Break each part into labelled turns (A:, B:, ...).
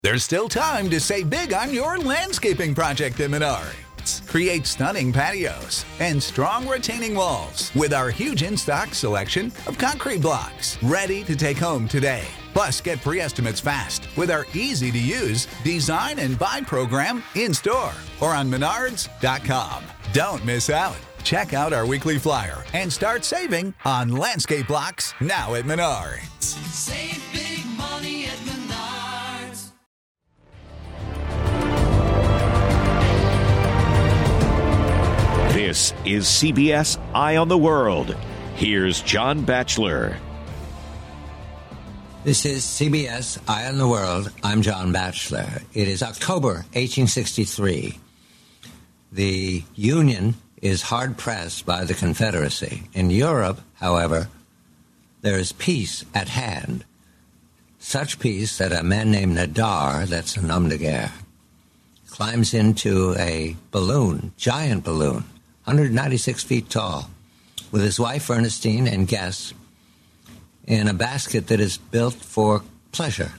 A: There's still time to save big on your landscaping project at Menards. Create stunning patios and strong retaining walls with our huge in-stock selection of concrete blocks ready to take home today. Plus, get free estimates fast with our easy-to-use design and buy program in-store or on Menards.com. Don't miss out. Check out our weekly flyer and start saving on landscape blocks now at Menards.
B: Save big money at Menards.
C: This is CBS Eye on the World. Here's John Batchelor.
D: This is CBS Eye on the World. I'm John Batchelor. It is October 1863. The Union is hard-pressed by the Confederacy. In Europe, however, there is peace at hand. Such peace that a man named Nadar, that's an homme de guerre, climbs into a balloon, giant balloon, 196 feet tall, with his wife Ernestine and guests in a basket that is built for pleasure.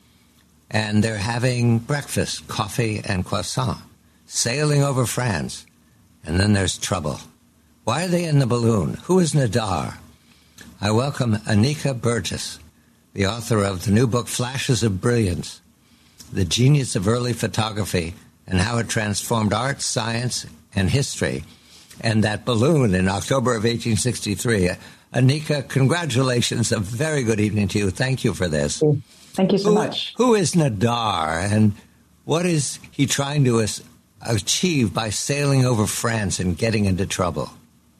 D: And they're having breakfast, coffee and croissant, sailing over France. And then there's trouble. Why are they in the balloon? Who is Nadar? I welcome Anika Burgess, the author of the new book, Flashes of Brilliance, The Genius of Early Photography and How It Transformed Art, Science, and History. And that balloon in October of 1863. Anika, congratulations. A very good evening to you. Thank you for this.
E: Thank you so much.
D: Who is Nadar, and what is he trying to achieve by sailing over France and getting into trouble?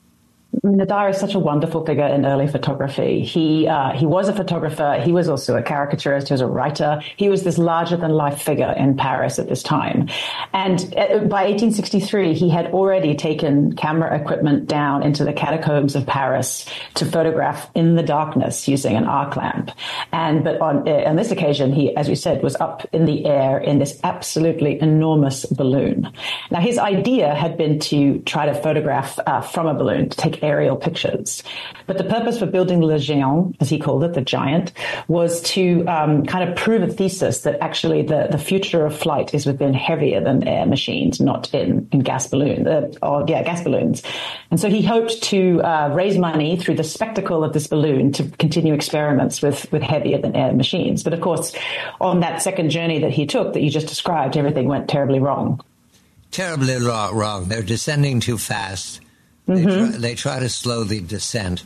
E: Nadar is such a wonderful figure in early photography. He was a photographer. He was also a caricaturist. He was a writer. He was this larger-than-life figure in Paris at this time. And by 1863, he had already taken camera equipment down into the catacombs of Paris to photograph in the darkness using an arc lamp. But on this occasion, he, as we said, was up in the air in this absolutely enormous balloon. Now, his idea had been to try to photograph from a balloon, to take aerial pictures. But the purpose for building Le Géant, as he called it, the giant, was to kind of prove a thesis that actually the future of flight is within heavier than air machines, not in gas balloons. And so he hoped to raise money through the spectacle of this balloon to continue experiments with heavier than air machines. But of course, on that second journey that he took that you just described, everything went terribly wrong.
D: Terribly wrong. They're descending too fast. They try to slow the descent.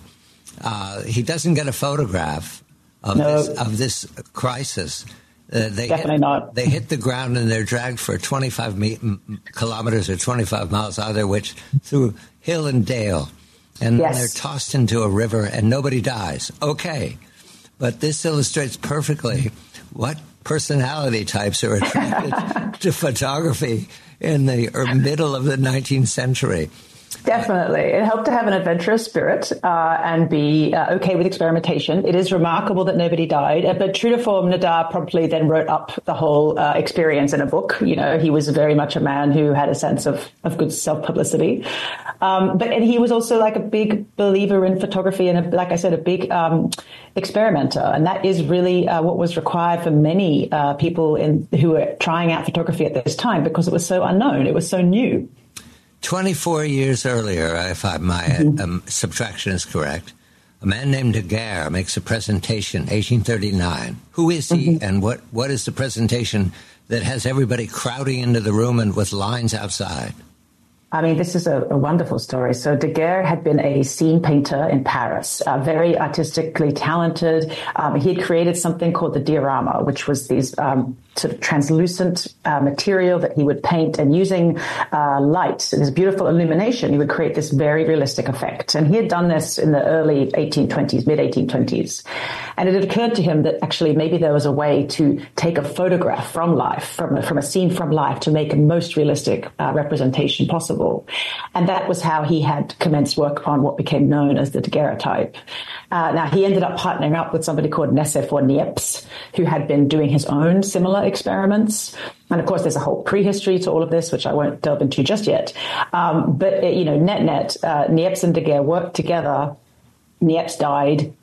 D: He doesn't get a photograph of this crisis.
E: Definitely not.
D: They hit the ground and they're dragged for 25 kilometers or 25 miles either which through hill and dale. And then they're tossed into a river and nobody dies. Okay. But this illustrates perfectly what personality types are attracted to photography in the middle of the 19th century.
E: Definitely. It helped to have an adventurous spirit and be okay with experimentation. It is remarkable that nobody died. But true to form, Nadar promptly then wrote up the whole experience in a book. You know, he was very much a man who had a sense of good self-publicity. And he was also like a big believer in photography and, like I said, a big experimenter. And that is really what was required for many people who were trying out photography at this time because it was so unknown. It was so new.
D: 24 years earlier, if my subtraction is correct, a man named Daguerre makes a presentation, 1839. Who is he, and what is the presentation that has everybody crowding into the room and with lines outside?
E: I mean, this is a wonderful story. So Daguerre had been a scene painter in Paris, very artistically talented. He had created something called the diorama, which was these sort of translucent material that he would paint, and using light, this beautiful illumination, he would create this very realistic effect. And he had done this in the early 1820s, mid-1820s. And it had occurred to him that actually maybe there was a way to take a photograph from life, from a scene from life, to make a most realistic representation possible. And that was how he had commenced work on what became known as the daguerreotype. Now, he ended up partnering up with somebody called Nicéphore Niepce, who had been doing his own similar experiments. And of course, there's a whole prehistory to all of this, which I won't delve into just yet. But Niepce and Daguerre worked together. Niepce died.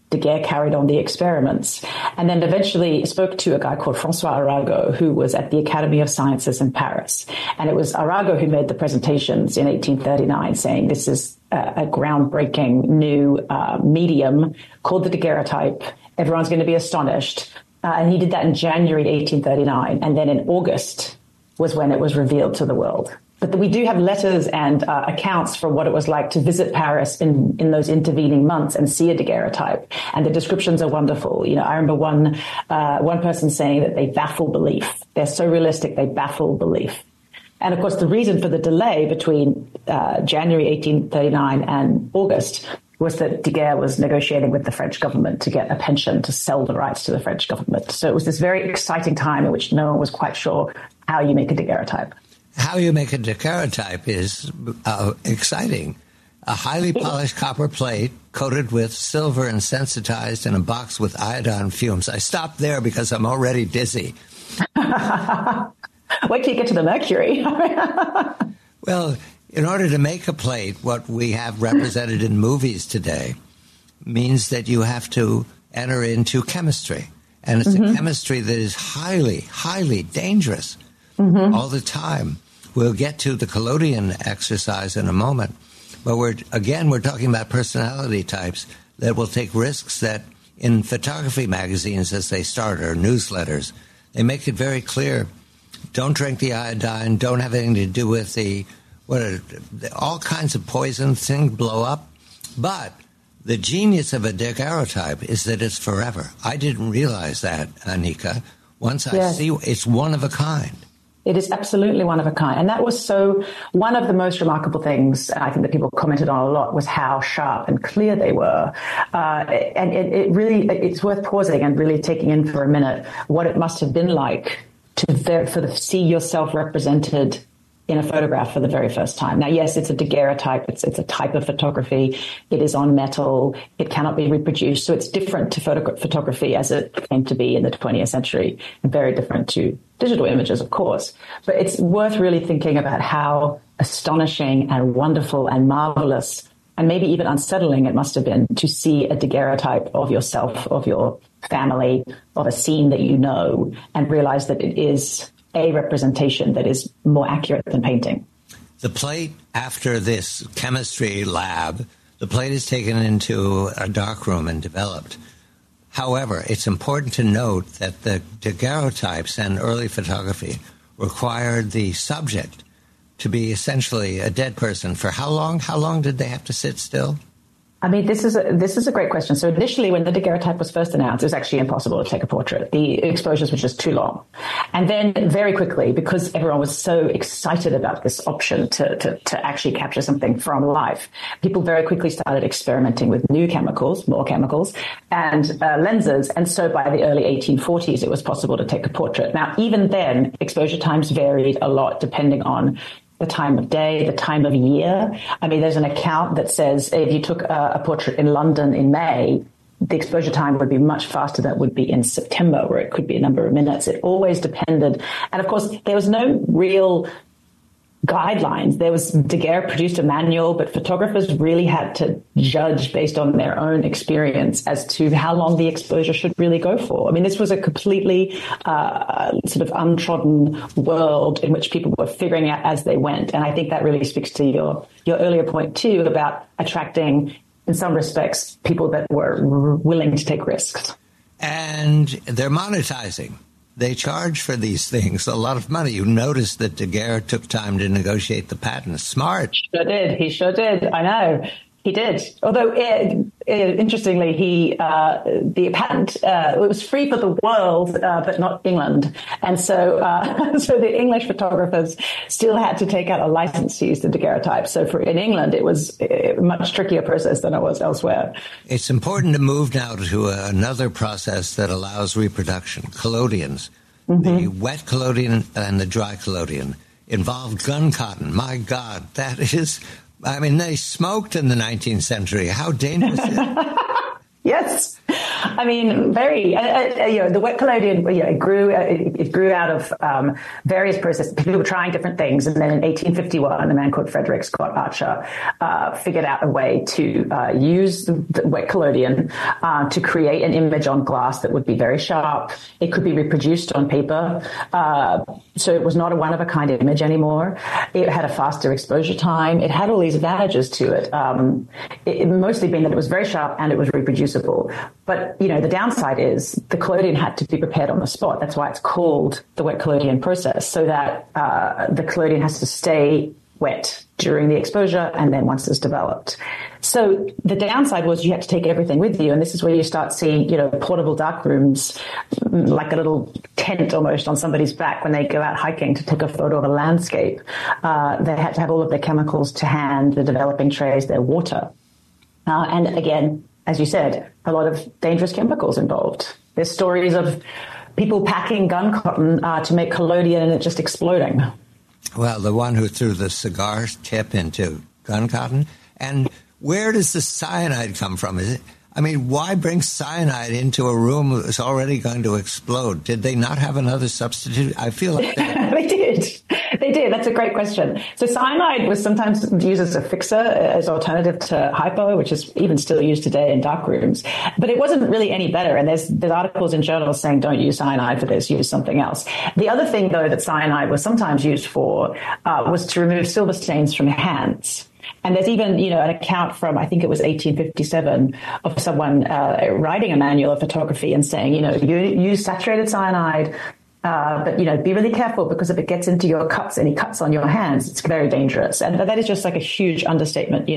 E: Daguerre carried on the experiments and then eventually spoke to a guy called François Arago, who was at the Academy of Sciences in Paris. And it was Arago who made the presentations in 1839 saying this is a groundbreaking new medium called the daguerreotype. Everyone's going to be astonished. And he did that in January 1839. And then in August was when it was revealed to the world. But we do have letters and accounts for what it was like to visit Paris in those intervening months and see a daguerreotype. And the descriptions are wonderful. You know, I remember one person saying that they baffle belief. They're so realistic, they baffle belief. And of course, the reason for the delay between January 1839 and August was that Daguerre was negotiating with the French government to get a pension to sell the rights to the French government. So it was this very exciting time in which no one was quite sure how you make a daguerreotype.
D: How you make a daguerreotype is exciting. A highly polished copper plate coated with silver and sensitized in a box with iodine fumes. I stopped there because I'm already dizzy.
E: Wait till you get to the mercury.
D: Well, in order to make a plate, what we have represented in movies today means that you have to enter into chemistry. And it's a chemistry that is highly, highly dangerous all the time. We'll get to the collodion exercise in a moment. But we're talking about personality types that will take risks that in photography magazines, as they start, or newsletters, they make it very clear. Don't drink the iodine. Don't have anything to do with all kinds of poison things blow up. But the genius of a daguerreotype is that it's forever. I didn't realize that, Anika. Once I see it's one of a kind.
E: It is absolutely one of a kind. And that was one of the most remarkable things, I think that people commented on a lot, was how sharp and clear they were. And it's worth pausing and really taking in for a minute what it must have been like to see yourself represented in a photograph for the very first time. Now, yes, it's a daguerreotype. It's a type of photography. It is on metal. It cannot be reproduced. So it's different to photography as it came to be in the 20th century, and very different to digital images, of course. But it's worth really thinking about how astonishing and wonderful and marvelous and maybe even unsettling it must have been to see a daguerreotype of yourself, of your family, of a scene that you know, and realize that it is a representation that is more accurate than painting.
D: The plate, after this chemistry lab, the plate is taken into a darkroom and developed. However, it's important to note that the daguerreotypes and early photography required the subject to be essentially a dead person. For how long? How long did they have to sit still?
E: I mean, this is a great question. So initially, when the daguerreotype was first announced, it was actually impossible to take a portrait. The exposures were just too long. And then very quickly, because everyone was so excited about this option to actually capture something from life, people very quickly started experimenting with more chemicals, and lenses. And so by the early 1840s, it was possible to take a portrait. Now, even then, exposure times varied a lot depending on the time of day, the time of year. I mean, there's an account that says if you took a portrait in London in May, the exposure time would be much faster than it would be in September, where it could be a number of minutes. It always depended. And of course, there was no real guidelines. Daguerre produced a manual, but photographers really had to judge based on their own experience as to how long the exposure should really go for. I mean, this was a completely sort of untrodden world in which people were figuring out as they went. And I think that really speaks to your earlier point, too, about attracting, in some respects, people that were willing to take risks.
D: And they're monetizing. They charge for these things a lot of money. You notice that Daguerre took time to negotiate the patent. Smart.
E: He sure did. I know. He did. Although, interestingly, the patent, it was free for the world, but not England. And so the English photographers still had to take out a license to use the daguerreotype. So in England, it was a much trickier process than it was elsewhere.
D: It's important to move now to another process that allows reproduction, collodions. Mm-hmm. The wet collodion and the dry collodion involved gun cotton. My God, that is... I mean, they smoked in the 19th century. How dangerous is it?
E: Yes. I mean, the wet collodion, it grew out of various processes. People were trying different things. And then in 1851, a man called Frederick Scott Archer figured out a way to use the wet collodion to create an image on glass that would be very sharp. It could be reproduced on paper. So it was not a one-of-a-kind image anymore. It had a faster exposure time. It had all these advantages to it. It mostly being that it was very sharp and it was reproducible. But, the downside is the collodion had to be prepared on the spot. That's why it's called the wet collodion process, so that the collodion has to stay wet during the exposure and then once it's developed. So the downside was you had to take everything with you. And this is where you start seeing, portable dark rooms, like a little tent almost on somebody's back when they go out hiking to take a photo of a landscape. They had to have all of their chemicals to hand, the developing trays, their water. And again, as you said, a lot of dangerous chemicals involved. There's stories of people packing gun cotton to make collodion and it just exploding.
D: Well, the one who threw the cigar tip into gun cotton. And where does the cyanide come from? Why bring cyanide into a room that's already going to explode? Did they not have another substitute? I feel like
E: they did. They did. That's a great question. So cyanide was sometimes used as a fixer, as alternative to hypo, which is even still used today in dark rooms. But it wasn't really any better. And there's articles in journals saying don't use cyanide for this, use something else. The other thing, though, that cyanide was sometimes used for was to remove silver stains from your hands. And there's even, an account from, I think it was 1857, of someone writing a manual of photography and saying, you use saturated cyanide, but, be really careful because if it gets into your cuts, any cuts on your hands, it's very dangerous. And that is just like a huge understatement.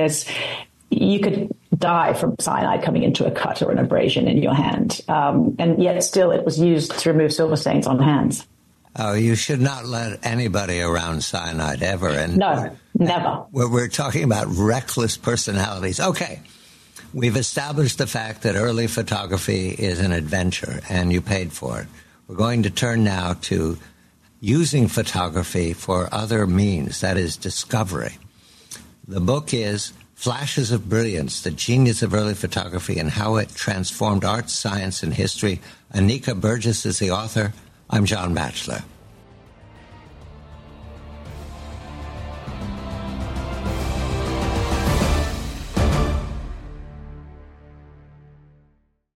E: You could die from cyanide coming into a cut or an abrasion in your hand. And yet still it was used to remove silver stains on hands.
D: Oh, you should not let anybody around cyanide ever. And
E: no, never.
D: We're talking about reckless personalities. Okay. We've established the fact that early photography is an adventure and you paid for it. We're going to turn now to using photography for other means, that is discovery. The book is Flashes of Brilliance, The Genius of Early Photography and How It Transformed Art, Science, and History. Anika Burgess is the author. I'm John Batchelor.